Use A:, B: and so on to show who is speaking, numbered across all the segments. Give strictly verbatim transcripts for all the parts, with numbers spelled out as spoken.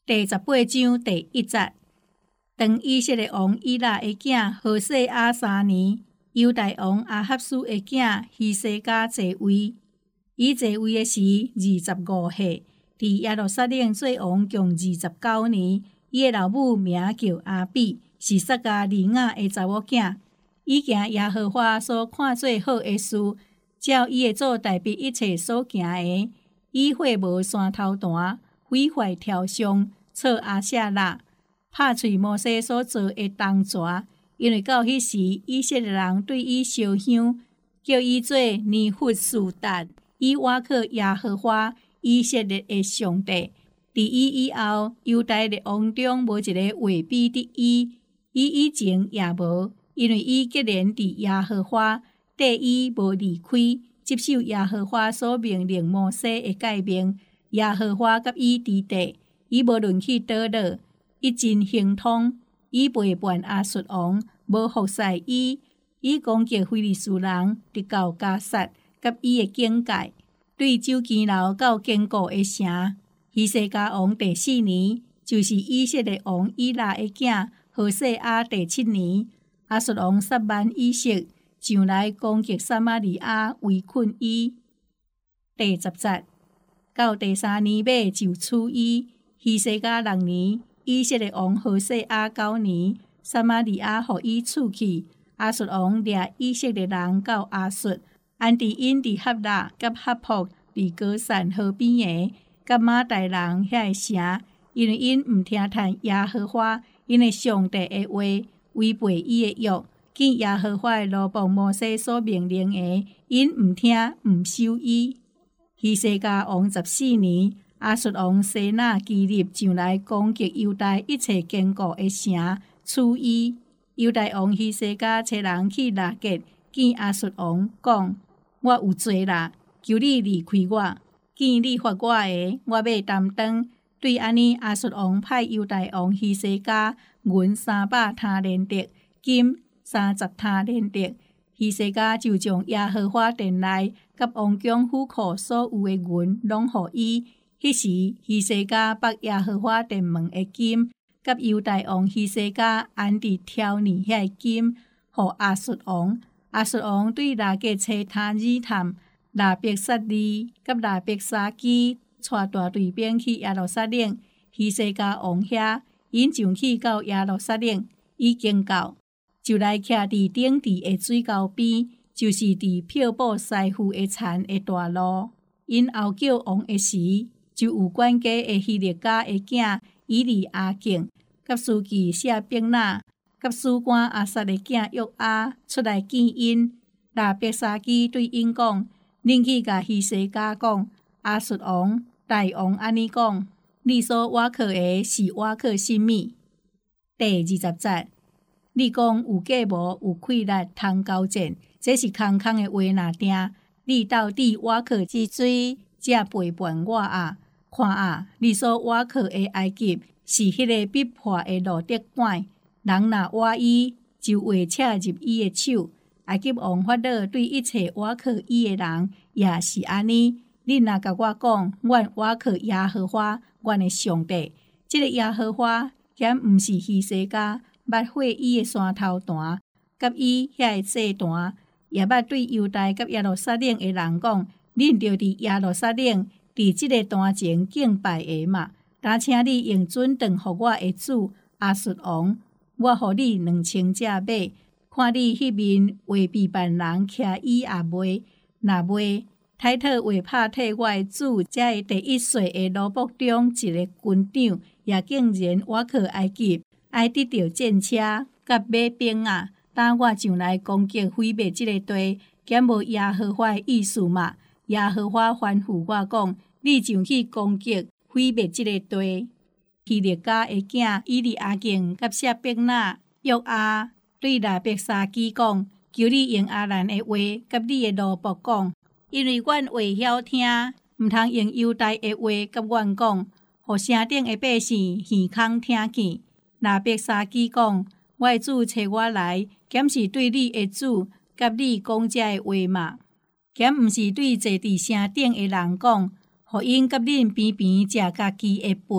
A: 第十八章第一节，当以色列王以拉的囝何西阿三年，犹大王阿哈斯的囝希西家继位。伊继位的时二十五岁，伫耶路撒冷做王共二十九年。伊的老母名叫阿比，是撒迦利亚的查某囝。伊行耶和华所看做好的事，照伊的祖代笔一切所行的，以火无山头弹，毁坏雕像，错阿舍拉，拍碎摩西所做的铜蛇。因为到迄时，以色列人对伊烧香，叫伊做尼弗苏达，以倚靠耶和华以色列的上帝。伫伊以后，犹大列王中无一个位比得伊，伊以前也无，因为伊结连伫耶和华，缀伊无离开，接受耶和华所命令摩西的诫命。耶和华甲伊伫地，伊无论去倒落，一真行通。伊陪伴亚述王，无服侍伊。伊攻击非利士人，直到加萨，甲伊的境界，对走堅牢到堅固的城。希西家王第四年，就是以色列王以拉的囝何西阿第七年，亚述王撒曼以色上来攻击撒玛利亚，围困伊。第十节，到第三年尾就处伊。希西家六年，以色列王何西阿九年，撒玛利亚互伊处去。亚述王掠以色列人到亚述，安置因伫哈拉甲哈卜伫歌散河边的。甲马代人遐个城，因为因毋听从耶和华因的上帝的话，违背伊的约，见耶和华的奴仆摩西所命令的，因毋听毋守伊。希西家王十四年，亚述王西拿基立上来攻击犹大一切坚固的城，处伊。犹大王希西家找人去拉结，见亚述王讲：我有罪啦，求你离开我。见你发我的，我要担当。对安尼，亚述王派犹大王希西家银三百他连得，金三十他连得。希西家就将耶和华殿内甲王宫府库所有的银拢予伊。迄时，希西家把耶和华殿门的金，甲犹大王希西家安伫挑尼遐个金，予亚述王。亚述王对拉结找他日探。拉伯萨利甲拉伯沙基带大队兵去耶路撒冷，希西家王遐，因上去到耶路撒冷，已经到，就来徛伫顶池的水沟边，就是伫漂布师傅的田的大路。因后叫王的时，就有管家的希列家的囝以利阿敬，甲书记谢伯纳，甲史官阿萨的囝约阿出来见因。拉伯沙基对因讲。恁去甲希西家讲，亚述王大王安尼讲，你所倚靠的是倚靠甚物？第二十节，你讲有计无有气力通交战，这是空空的话若定。你到底倚靠之水，才陪伴我啊！看啊，你所倚靠的埃及是迄个逼迫的路德管，人若倚伊，就会插入伊的手。埃及王法老对一切倚靠伊的人也是安尼。你若甲我讲，阮倚靠耶和华，阮的上帝。即、这个耶和华，咸毋是希西家捌毁伊的山头弹，甲伊遐个祭坛，也捌对犹大甲耶路撒冷的人讲：恁着伫耶路撒冷，伫即个坛前敬拜的嘛。但请你用准当互我的主亚述王，我互你两千只马。看你迄面为避办人徛伊也袂，若袂，太特为拍替我的主，才会第一岁的奴仆中一个军长，也竟然倚靠埃及，爱得到战车甲马兵啊！当我上来攻击毁灭即个地，减无耶和华的意思嘛？耶和华吩咐我讲，你上去攻击毁灭即个地。希列家的囝以利阿敬甲谢伯纳约阿。对拉伯沙基讲，求你用阿兰的话，甲你的奴仆讲，因为阮会晓听，毋通用犹大的话甲阮讲，互城顶的百姓耳孔听见。拉伯沙基讲，我的主找我来，减是对你的主甲你讲这的话嘛，减毋是对坐伫城顶的人讲，互因甲恁边边食家己的饭。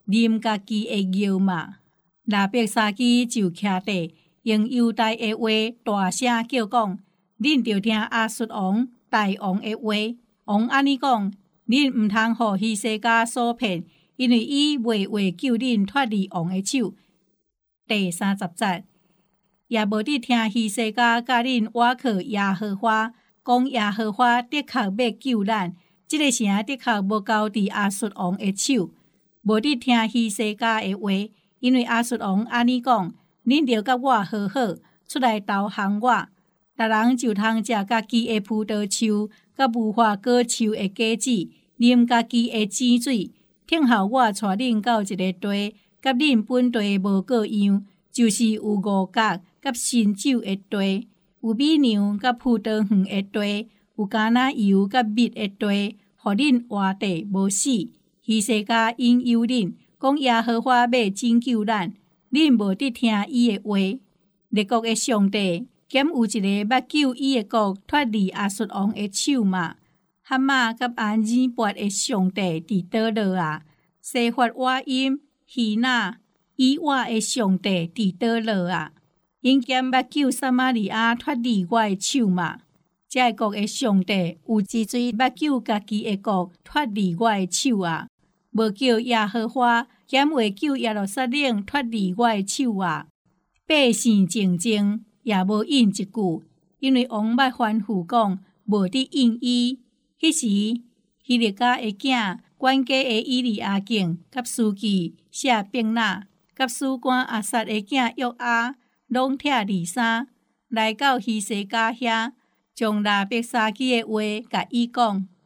A: 啉家己的尿嘛。拉伯沙基就徛地，用犹太的话大声叫讲：恁着听亚述王大王的话。王安尼讲：恁毋通互希西家所骗，因为伊袂为救恁脱离王的手。第三十节，也无伫听希西家甲恁倚靠耶和华，讲耶和华的确要救咱，即、这个城的确无交伫亚述王的手。无伫听希西家的话，因为亚述王安尼讲：恁着甲我和好，出来投降我。逐人就通食家己的葡萄树，甲无花果树的果子，啉家己的井水。听候我带恁到一个地，甲恁本地无个样，就是有五角甲新酒的地，有米酿甲葡萄园的地，有橄榄油甲蜜的地，互恁活地无死。希西家引诱恁，讲耶和华要拯救咱，恁无伫听伊的话。列国的上帝，兼有一个要救伊的国脱离亚述王的手嘛？哈马甲安尔伯的上帝伫倒落啊？西法瓦因、希那、以瓦的上帝伫倒落啊？因兼要救撒玛利亚脱离我的手嘛？这个国的上帝有之罪要救家己的国脱离我的手啊？无叫耶和华兼会救耶路撒冷脱离我的手啊？百姓静静，也无应一句，因为王捌吩咐讲，无伫应伊。迄时，希利家的囝管家的以利亚敬甲书记谢宾那，甲史官阿撒的囝约阿，拢拆二衫，来到希西家遐，将拉伯沙基的话甲伊讲。